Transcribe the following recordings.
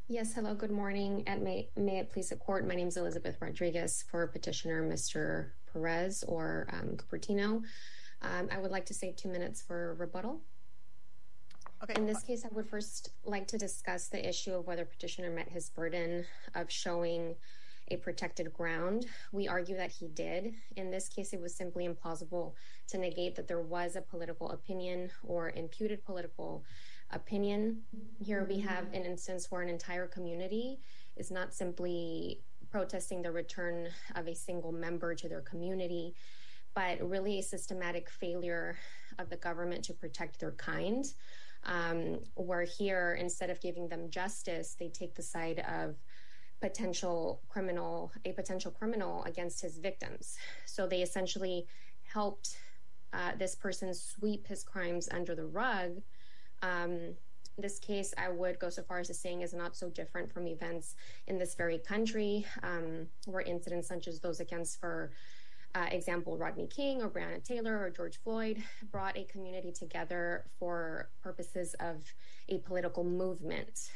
Yes, hello, good morning, and may it please the court. My name is Elizabeth Rodriguez for petitioner Mr. Perez or Cupertino. I would like to save 2 minutes for rebuttal. Okay. In this case, I would first like to discuss the issue of whether petitioner met his burden of showing a protected ground. We argue that he did. In this case, it was simply implausible to negate that there was a political opinion or imputed political opinion. Here we have an instance where an entire community is not simply protesting the return of a single member to their community, but really a systematic failure of the government to protect their kind. Where here, instead of giving them justice, they take the side of a potential criminal against his victims. So they essentially helped this person sweep his crimes under the rug. This case, I would go so far as to saying, is not so different from events in this very country, where incidents such as those against, for example, Rodney King or Breonna Taylor or George Floyd brought a community together for purposes of a political movement.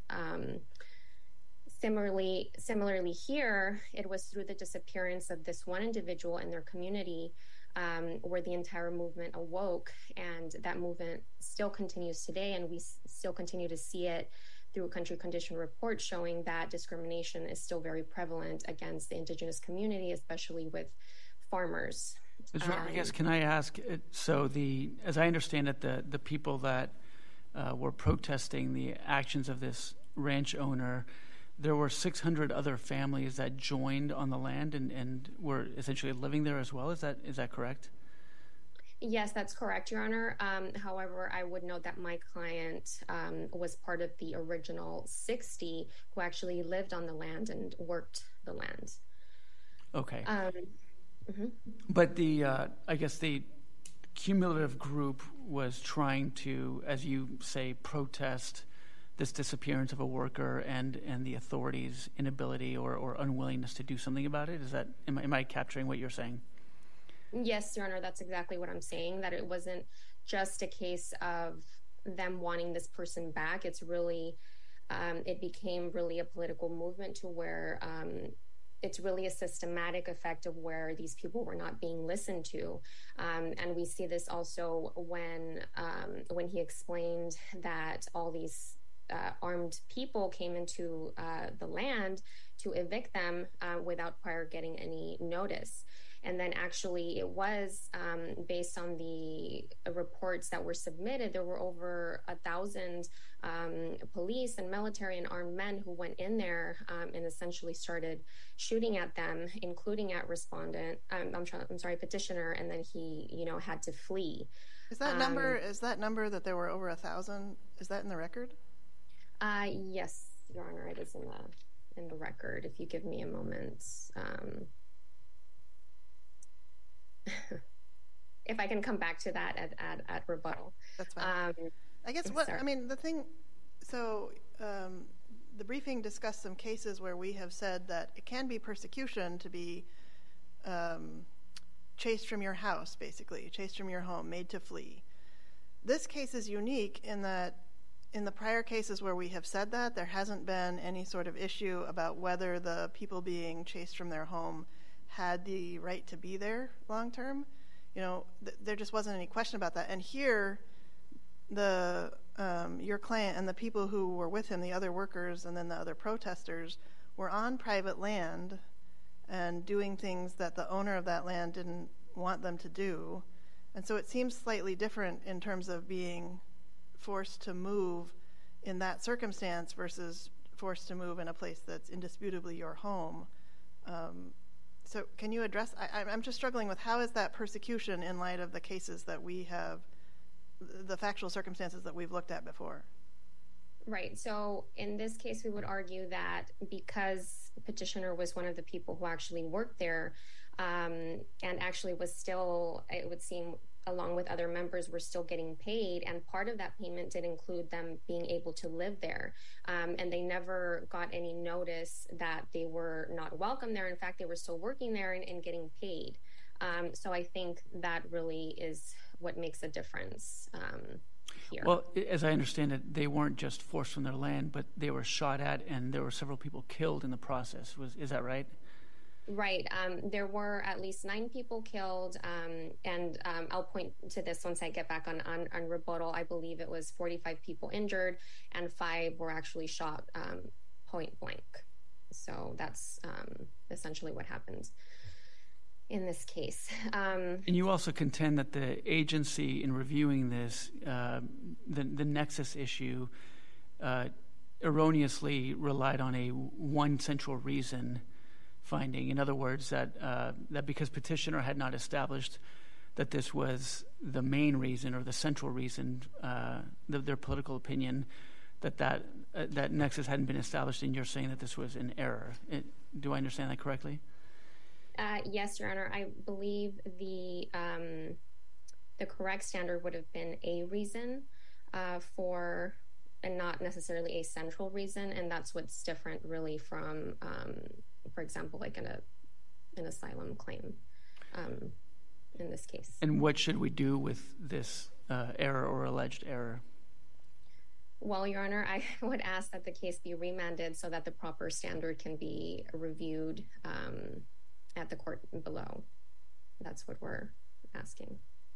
Similarly here, it was through the disappearance of this one individual in their community where the entire movement awoke, and that movement still continues today, and we still continue to see it through a country condition report showing that discrimination is still very prevalent against the Indigenous community, especially with farmers. Ms. Rodriguez, can I ask, as I understand it, the people that were protesting the actions of this ranch owner, there were 600 other families that joined on the land and were essentially living there as well. Is that correct? Yes, that's correct, Your Honor. However, I would note that my client was part of the original 60 who actually lived on the land and worked the land. Okay. But I guess the cumulative group was trying to, as you say, protest this disappearance of a worker and the authorities' inability or unwillingness to do something about it. Am I capturing what you're saying? Yes, Your Honor, that's exactly what I'm saying, that it wasn't just a case of them wanting this person back. It's really, it became really a political movement to where it's really a systematic effect of where these people were not being listened to. And we see this also when he explained that all these armed people came into the land to evict them without prior getting any notice. And then actually it was based on the reports that were submitted, there were over 1,000 police and military and armed men who went in there and essentially started shooting at them, including at petitioner, and then he, had to flee. Is that number that there were over 1,000? Is that in the record? Yes, Your Honor, it is in the record. If you give me a moment. If I can come back to that at rebuttal. That's fine. I guess the briefing discussed some cases where we have said that it can be persecution to be chased from your house, basically, chased from your home, made to flee. This case is unique in that in the prior cases where we have said that, there hasn't been any sort of issue about whether the people being chased from their home had the right to be there long term. There just wasn't any question about that. And here, your client and the people who were with him, the other workers and then the other protesters, were on private land and doing things that the owner of that land didn't want them to do. And so it seems slightly different in terms of being forced to move in that circumstance versus forced to move in a place that's indisputably your home. So can you address, I'm just struggling with how is that persecution in light of the cases that we have, the factual circumstances that we've looked at before? Right. So in this case, we would argue that because the petitioner was one of the people who actually worked there and actually was still, it would seem, along with other members, were still getting paid. And part of that payment did include them being able to live there. And they never got any notice that they were not welcome there. In fact, they were still working there and getting paid. So I think that really is what makes a difference. here. Well, as I understand it, they weren't just forced from their land, but they were shot at, and there were several people killed in the process. Is that right? Right. There were at least 9 people killed, and I'll point to this once I get back on rebuttal. I believe it was 45 people injured, and 5 were actually shot point blank. So that's essentially what happened in this case. And you also contend that the agency, in reviewing this, the nexus issue, erroneously relied on a one central reason finding. In other words, that because petitioner had not established that this was the main reason or the central reason, their political opinion, that nexus hadn't been established, and you're saying that this was an error. Do I understand that correctly? Yes, Your Honor. I believe the correct standard would have been a reason for, and not necessarily a central reason, and that's what's different really from, for example, like an asylum claim in this case. And what should we do with this error or alleged error? Well, Your Honor, I would ask that the case be remanded so that the proper standard can be reviewed at the court below. That's what we're asking.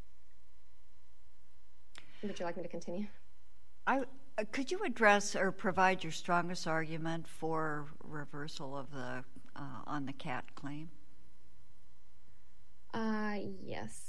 Would you like me to continue? Could you address or provide your strongest argument for reversal of the on the CAT claim? Yes.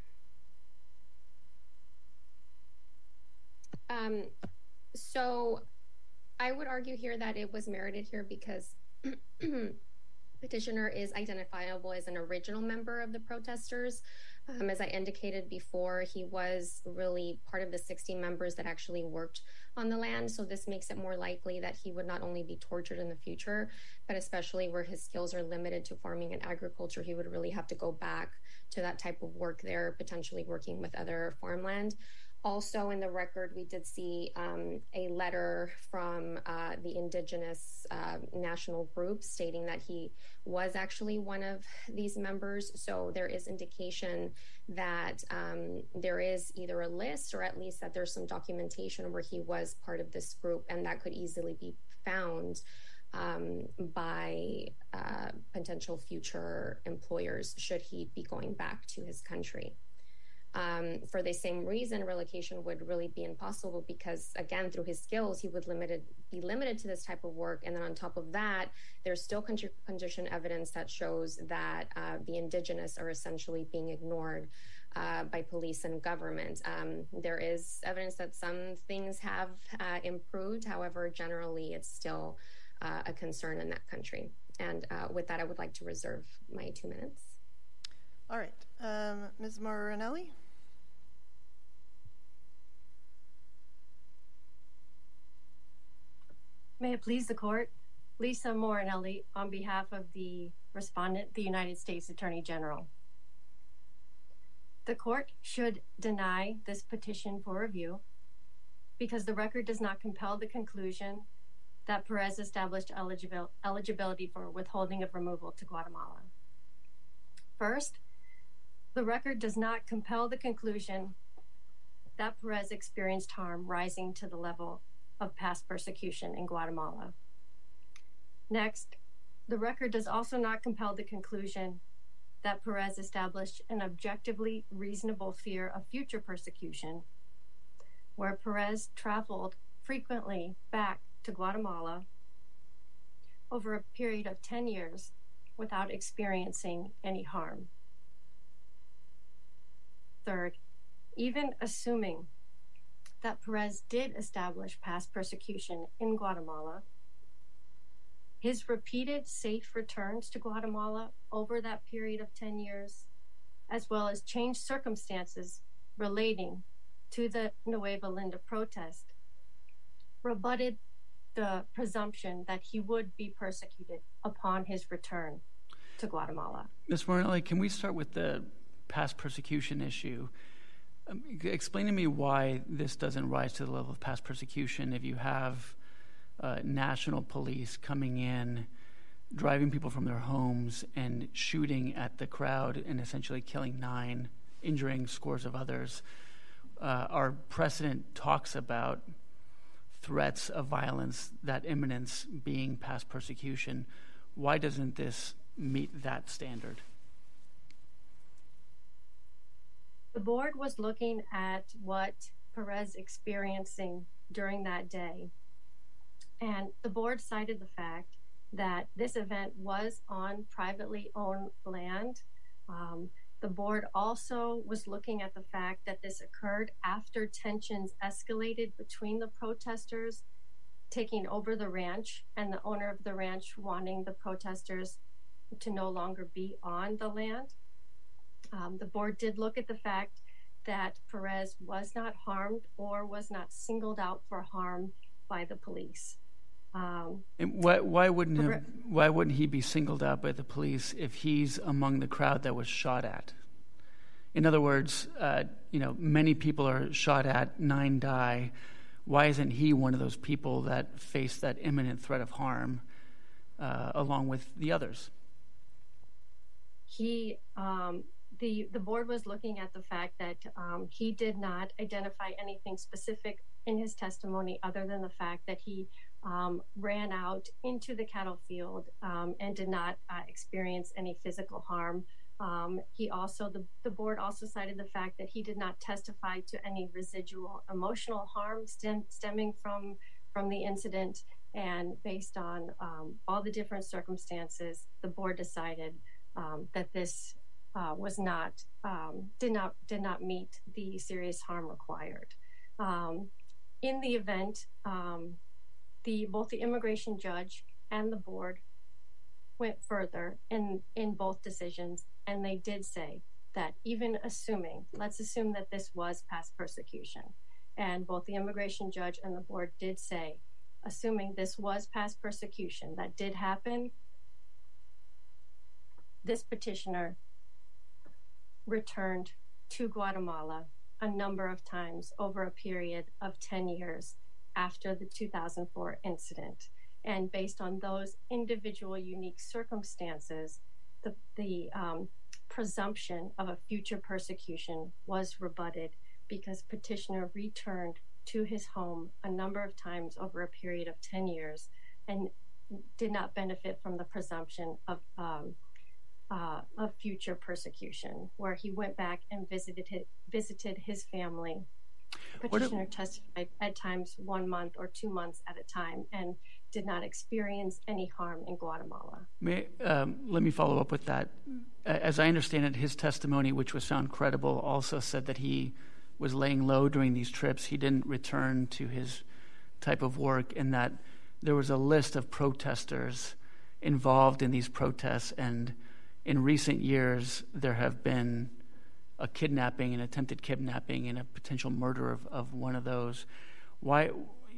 So I would argue here that it was merited here because petitioner is identifiable as an original member of the protesters. As I indicated before, he was really part of the 60 members that actually worked on the land. So this makes it more likely that he would not only be tortured in the future, but especially where his skills are limited to farming and agriculture, he would really have to go back to that type of work there, potentially working with other farmland. Also in the record, we did see a letter from the indigenous national group stating that he was actually one of these members. So there is indication that there is either a list or at least that there's some documentation where he was part of this group, and that could easily be found by potential future employers should he be going back to his country. For the same reason, relocation would really be impossible because, again, through his skills, he would be limited to this type of work. And then on top of that, there's still condition evidence that shows that the indigenous are essentially being ignored by police and government. There is evidence that some things have improved. However, generally, it's still a concern in that country. And with that, I would like to reserve my 2 minutes. All right. Ms. Morinelli? May it please the court, Lisa Morinelli on behalf of the respondent, the United States Attorney General. The court should deny this petition for review because the record does not compel the conclusion that Perez established eligibility for withholding of removal to Guatemala. First, the record does not compel the conclusion that Perez experienced harm rising to the level of past persecution in Guatemala. Next, the record does also not compel the conclusion that Perez established an objectively reasonable fear of future persecution, where Perez traveled frequently back to Guatemala over a period of 10 years without experiencing any harm. Third, even assuming that Perez did establish past persecution in Guatemala, his repeated safe returns to Guatemala over that period of 10 years, as well as changed circumstances relating to the Nueva Linda protest, rebutted the presumption that he would be persecuted upon his return to Guatemala. Ms. Morinelli, can we start with the past persecution issue? Explain to me why this doesn't rise to the level of past persecution if you have national police coming in, driving people from their homes and shooting at the crowd and essentially killing 9, injuring scores of others. our precedent talks about threats of violence, that imminence being past persecution. Why doesn't this meet that standard? The board was looking at what Perez experiencing during that day, and the board cited the fact that this event was on privately owned land. The board also was looking at the fact that this occurred after tensions escalated between the protesters taking over the ranch and the owner of the ranch wanting the protesters to no longer be on the land. The board did look at the fact that Perez was not harmed or was not singled out for harm by the police. And why wouldn't he be singled out by the police if he's among the crowd that was shot at? In other words, many people are shot at, 9 die. Why isn't he one of those people that face that imminent threat of harm along with the others? The board was looking at the fact that he did not identify anything specific in his testimony other than the fact that he ran out into the cattle field and did not experience any physical harm. The board also cited the fact that he did not testify to any residual emotional harm stemming from the incident, and based on all the different circumstances, the board decided that this did not meet the serious harm required. In the event, both the immigration judge and the board went further in both decisions, and they did say that even let's assume that this was past persecution, and both the immigration judge and the board did say, assuming this was past persecution that did happen, this petitioner returned to Guatemala a number of times over a period of 10 years after the 2004 incident. And based on those individual unique circumstances, the presumption of a future persecution was rebutted because petitioner returned to his home a number of times over a period of 10 years and did not benefit from the presumption of future persecution, where he went back and visited his family. Petitioner testified at times 1 month or 2 months at a time and did not experience any harm in Guatemala. Let me follow up with that. As I understand it, his testimony, which was found credible, also said that he was laying low during these trips. He didn't return to his type of work, and that there was a list of protesters involved in these protests, and in recent years there have been a kidnapping, an attempted kidnapping, and a potential murder of one of those. Why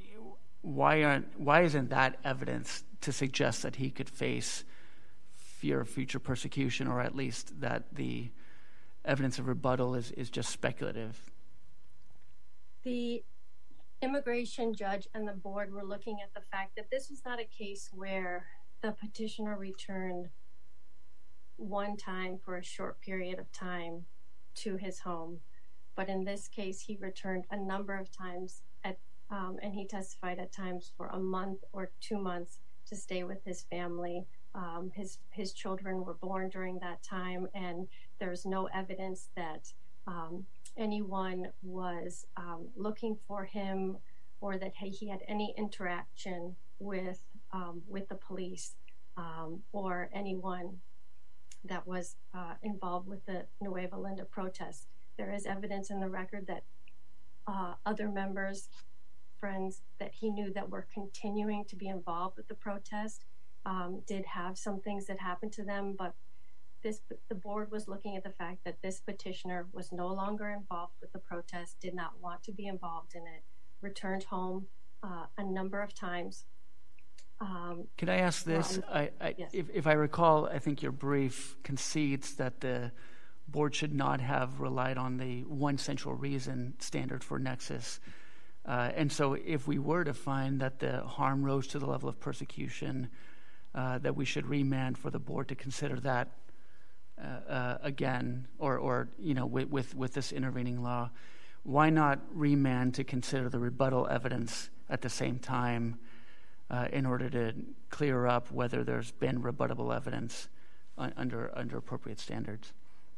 isn't that evidence to suggest that he could face fear of future persecution, or at least that the evidence of rebuttal is just speculative? The immigration judge and the board were looking at the fact that this was not a case where the petitioner returned one time for a short period of time to his home, but in this case he returned a number of times and he testified at times for a month or 2 months to stay with his family. His children were born during that time, and there's no evidence that anyone was looking for him or that he had any interaction with the police or anyone that was involved with the Nueva Linda protest. There is evidence in the record that other members, friends that he knew that were continuing to be involved with the protest did have some things that happened to them, but the board was looking at the fact that this petitioner was no longer involved with the protest, did not want to be involved in it, returned home a number of times. Can I ask this? Yes. If I recall, I think your brief concedes that the board should not have relied on the one central reason standard for nexus. And so if we were to find that the harm rose to the level of persecution, that we should remand for the board to consider that again, or with this intervening law. why not remand to consider the rebuttal evidence at the same time in order to clear up whether there's been rebuttable evidence under appropriate standards?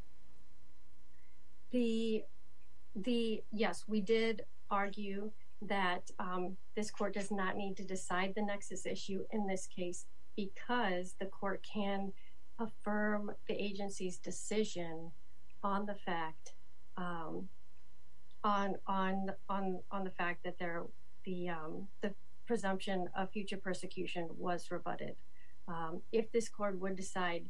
Yes, we did argue that this court does not need to decide the nexus issue in this case because the court can affirm the agency's decision on the fact on the fact that the presumption of future persecution was rebutted. If this court would decide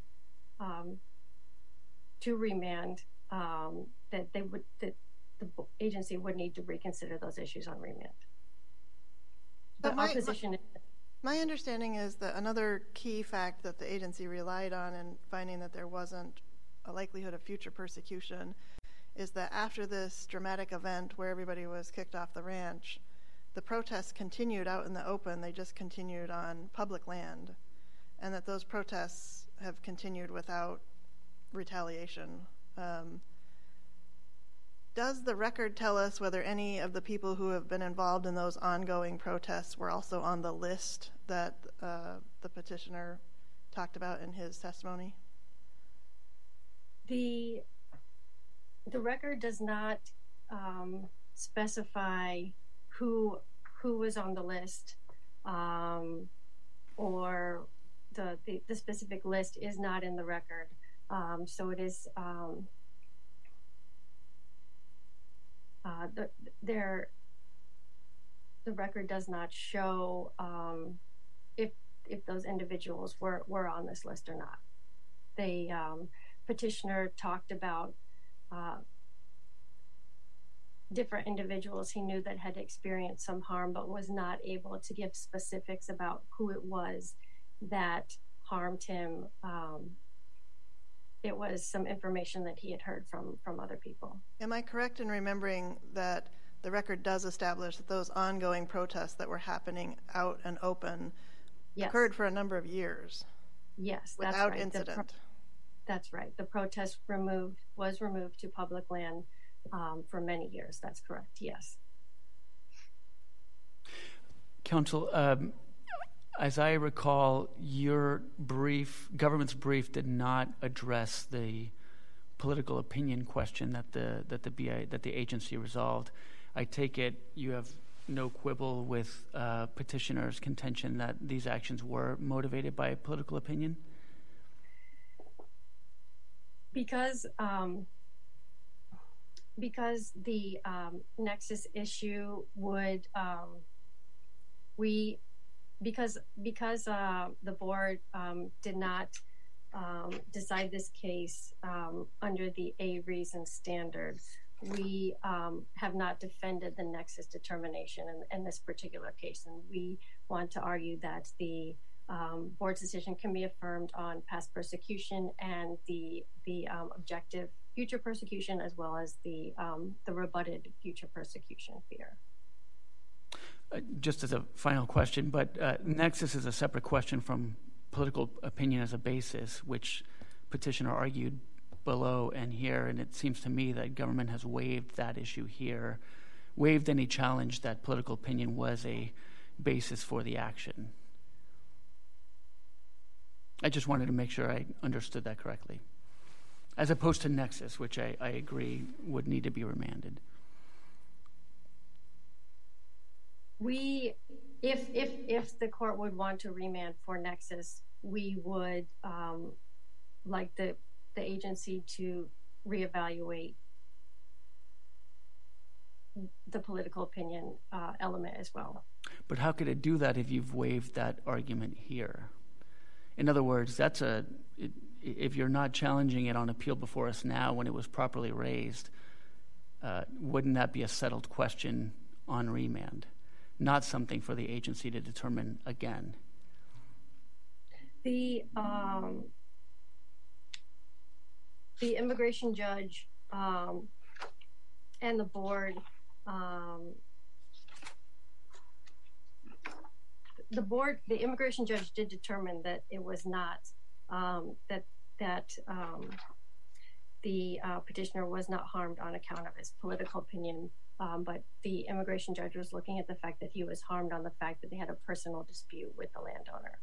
to remand, that the agency would need to reconsider those issues on remand. But my understanding is that another key fact that the agency relied on in finding that there wasn't a likelihood of future persecution is that after this dramatic event where everybody was kicked off the ranch, the protests continued out in the open. They just continued on public land, and that those protests have continued without retaliation. Does the record tell us whether any of the people who have been involved in those ongoing protests were also on the list that the petitioner talked about in his testimony? The record does not specify who was on the list, or the specific list is not in the record. So it is the record does not show if those individuals were on this list or not. The petitioner talked about different individuals he knew that had experienced some harm, but was not able to give specifics about who it was that harmed him. It was some information that he had heard from other people. Am I correct in remembering that the record does establish that those ongoing protests that were happening out and open occurred for a number of years? Yes, that's without right. Incident. That's right. The protest was removed to public land for many years. That's correct. Yes. Counsel, as I recall, your government's brief did not address the political opinion question that the agency resolved. I take it you have no quibble with petitioner's contention that these actions were motivated by political opinion? Because the nexus issue would because the board did not decide this case under the A reason standard, we have not defended the nexus determination in this particular case, and we want to argue that the board's decision can be affirmed on past persecution and the objective future persecution, as well as the rebutted future persecution fear. Just as a final question, but nexus is a separate question from political opinion as a basis, which petitioner argued below and here, and it seems to me that government has waived that issue here, waived any challenge that political opinion was a basis for the action. I just wanted to make sure I understood that correctly. As opposed to nexus, which I agree would need to be remanded. If the court would want to remand for nexus, we would like the agency to reevaluate the political opinion element as well. But how could it do that if you've waived that argument here? In other words, if you're not challenging it on appeal before us now when it was properly raised, wouldn't that be a settled question on remand, not something for the agency to determine again? The immigration judge and the board, the immigration judge did determine that it was not that the petitioner was not harmed on account of his political opinion But the immigration judge was looking at the fact that he was harmed on the fact that they had a personal dispute with the landowner.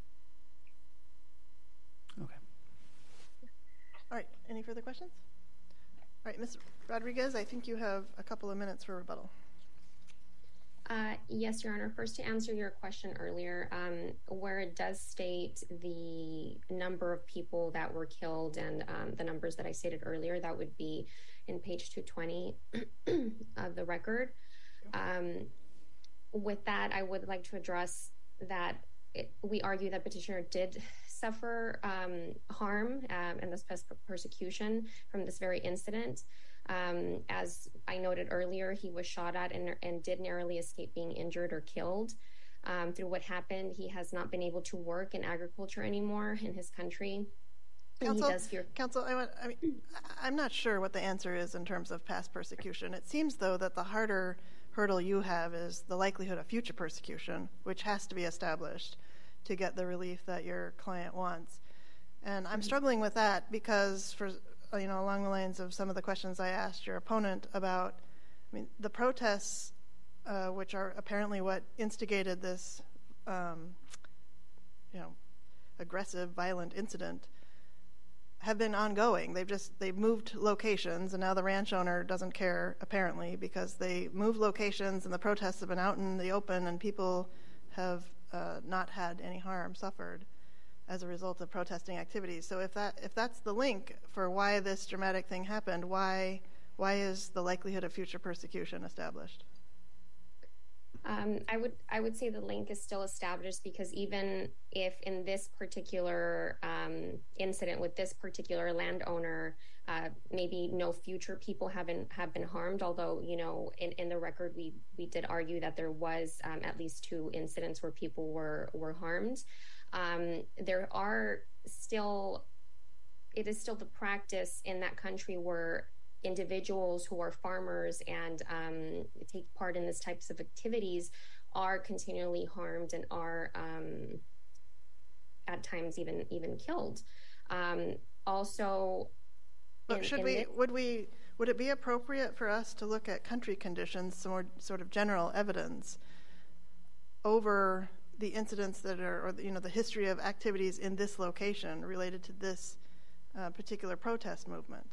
Okay. All right. Any further questions? All right, Ms. Rodriguez, I think you have a couple of minutes for rebuttal. Yes, Your Honor. First, to answer your question earlier, where it does state the number of people that were killed and the numbers that I stated earlier, that would be in page 220 of the record. With that, I would like to address that we argue that petitioner did suffer harm and this persecution from this very incident. As I noted earlier, he was shot at and did narrowly escape being injured or killed. Through what happened, he has not been able to work in agriculture anymore in his country. Counsel, I'm not sure what the answer is in terms of past persecution. It seems, though, that the harder hurdle you have is the likelihood of future persecution, which has to be established to get the relief that your client wants. And I'm struggling with that because, along the lines of some of the questions I asked your opponent about, the protests, which are apparently what instigated this, aggressive, violent incident, have been ongoing. They've moved locations, and now the ranch owner doesn't care, apparently, because they moved locations and the protests have been out in the open and people have not had any harm suffered as a result of protesting activities. So if that's the link for why this dramatic thing happened, why is the likelihood of future persecution established? I would say the link is still established because even if in this particular incident with this particular landowner, maybe no future people have been harmed, although in the record we did argue that there was at least 2 incidents where people were harmed. It is still the practice in that country where individuals who are farmers and take part in these types of activities are continually harmed and are at times even killed. Also, would it be appropriate for us to look at country conditions, some more sort of general evidence over the incidents that are, or the history of activities in this location related to this particular protest movement?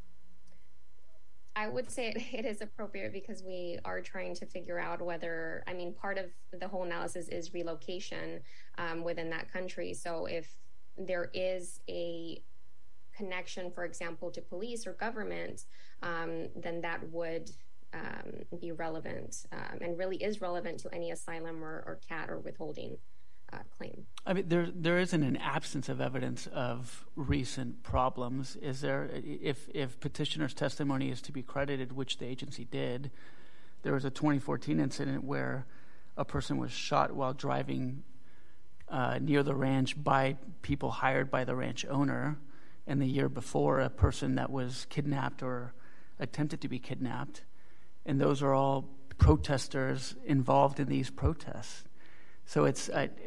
I would say it is appropriate because we are trying to figure out whether, part of the whole analysis is relocation within that country. So if there is a connection, for example, to police or government, then that would be relevant and really is relevant to any asylum or CAT or withholding claim. There isn't an absence of evidence of recent problems, is there? If petitioner's testimony is to be credited, which the agency did, there was a 2014 incident where a person was shot while driving near the ranch by people hired by the ranch owner, and the year before a person that was kidnapped or attempted to be kidnapped, and those are all protesters involved in these protests. So it's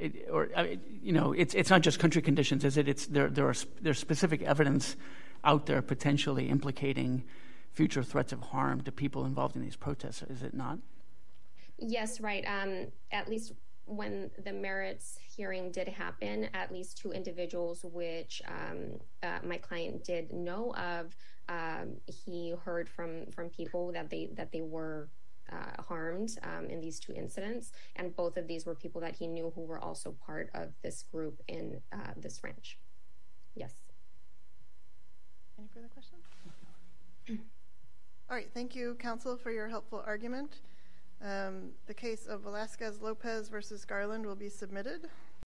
not just country conditions, is it? There's specific evidence out there potentially implicating future threats of harm to people involved in these protests, is it not? Yes, right. At least when the merits hearing did happen, at least 2 individuals which my client did know of, he heard from people that they were harmed in these 2 incidents, and both of these were people that he knew who were also part of this group in this ranch. Yes. Any further questions? All right, thank you, counsel, for your helpful argument. The case of Velasquez-Lopez versus Garland will be submitted.